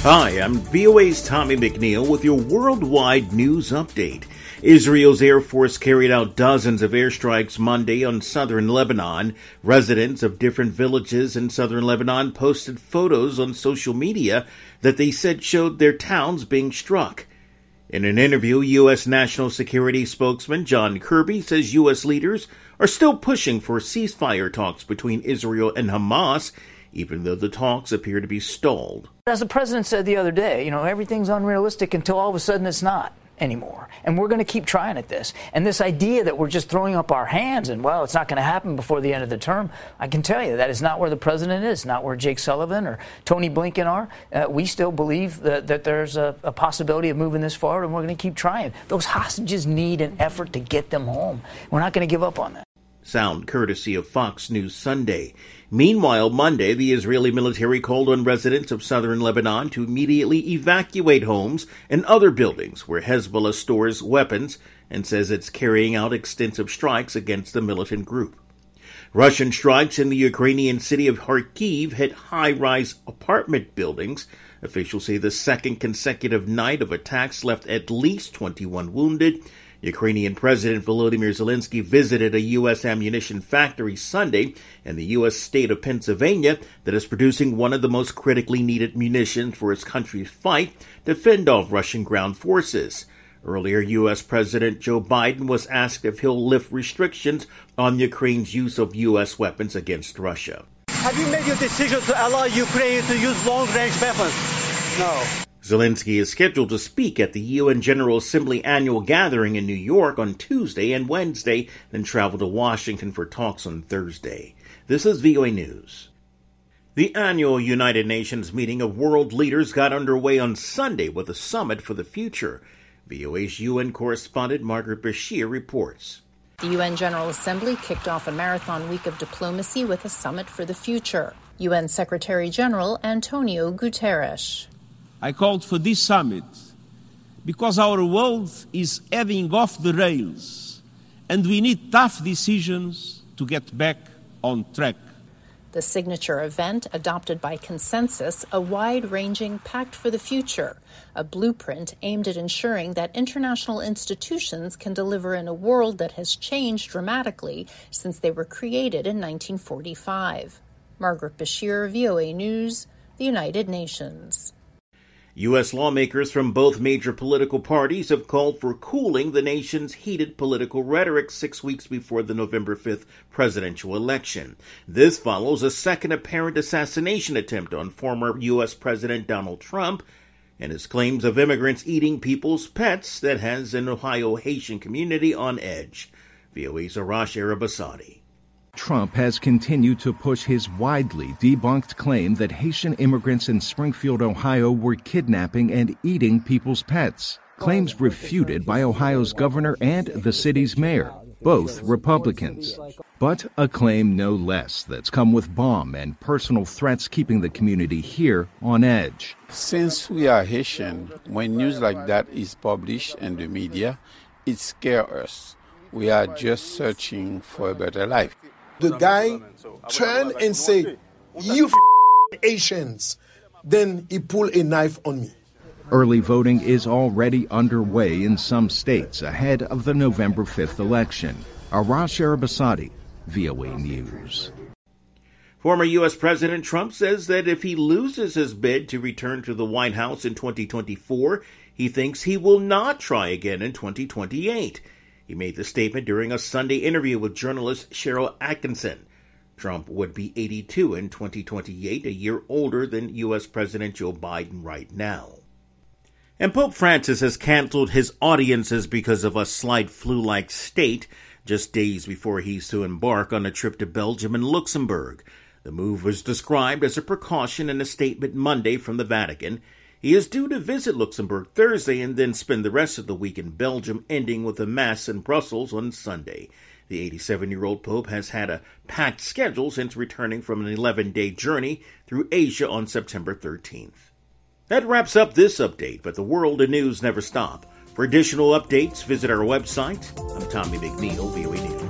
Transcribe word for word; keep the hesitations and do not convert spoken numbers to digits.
Hi, I'm V O A's Tommy McNeil with your worldwide news update. Israel's Air Force carried out dozens of airstrikes Monday on southern Lebanon. Residents of different villages in southern Lebanon posted photos on social media that they said showed their towns being struck. In an interview, U S. National Security spokesman John Kirby says U S leaders are still pushing for ceasefire talks between Israel and Hamas, even though the talks appear to be stalled. As the president said the other day, you know, everything's unrealistic until all of a sudden it's not anymore. And we're going to keep trying at this. And this idea that we're just throwing up our hands and, well, it's not going to happen before the end of the term, I can tell you that is not where the president is, not where Jake Sullivan or Tony Blinken are. Uh, we still believe that, that there's a, a possibility of moving this forward, and we're going to keep trying. Those hostages need an effort to get them home. We're not going to give up on that. Sound courtesy of Fox News Sunday. Meanwhile, Monday, the Israeli military called on residents of southern Lebanon to immediately evacuate homes and other buildings where Hezbollah stores weapons and says it's carrying out extensive strikes against the militant group. Russian strikes in the Ukrainian city of Kharkiv hit high-rise apartment buildings. Officials say the second consecutive night of attacks left at least twenty-one wounded. Ukrainian President Volodymyr Zelensky visited a U S ammunition factory Sunday in the U S state of Pennsylvania that is producing one of the most critically needed munitions for its country's fight to fend off Russian ground forces. Earlier, U S. President Joe Biden was asked if he'll lift restrictions on Ukraine's use of U S weapons against Russia. Have you made your decision to allow Ukraine to use long-range weapons? No. Zelensky is scheduled to speak at the U N General Assembly annual gathering in New York on Tuesday and Wednesday, then travel to Washington for talks on Thursday. This is V O A News. The annual United Nations meeting of world leaders got underway on Sunday with a summit for the future. V O A's U N correspondent Margaret Bashir reports. The U N General Assembly kicked off a marathon week of diplomacy with a summit for the future. U N Secretary General Antonio Guterres. I called for this summit because our world is heading off the rails and we need tough decisions to get back on track. The signature event adopted by consensus a wide-ranging pact for the future, a blueprint aimed at ensuring that international institutions can deliver in a world that has changed dramatically since they were created in nineteen forty-five. Margaret Bashir, V O A News, the United Nations. U S lawmakers from both major political parties have called for cooling the nation's heated political rhetoric six weeks before the November fifth presidential election. This follows a second apparent assassination attempt on former U S. President Donald Trump and his claims of immigrants eating people's pets that has an Ohio Haitian community on edge. V O A's Arash Arabasadi. Trump has continued to push his widely debunked claim that Haitian immigrants in Springfield, Ohio were kidnapping and eating people's pets. Claims refuted by Ohio's governor and the city's mayor, both Republicans. But a claim no less that's come with bomb and personal threats keeping the community here on edge. Since we are Haitian, when news like that is published in the media, it scares us. We are just searching for a better life. The guy turned and said, "You f*** Asians." Then he pulled a knife on me. Early voting is already underway in some states ahead of the November fifth election. Arash Arabasadi, V O A News. Former U S. President Trump says that if he loses his bid to return to the White House in twenty twenty-four, he thinks he will not try again in twenty twenty-eight. He made the statement during a Sunday interview with journalist Cheryl Atkinson. Trump would be eighty-two in twenty twenty-eight, a year older than U S. President Joe Biden right now. And Pope Francis has canceled his audiences because of a slight flu-like state just days before he's to embark on a trip to Belgium and Luxembourg. The move was described as a precaution in a statement Monday from the Vatican. He is due to visit Luxembourg Thursday and then spend the rest of the week in Belgium, ending with a mass in Brussels on Sunday. The eighty-seven-year-old Pope has had a packed schedule since returning from an eleven-day journey through Asia on September thirteenth. That wraps up this update, but the world of news never stop. For additional updates, visit our website. I'm Tommy McNeil, V O A News.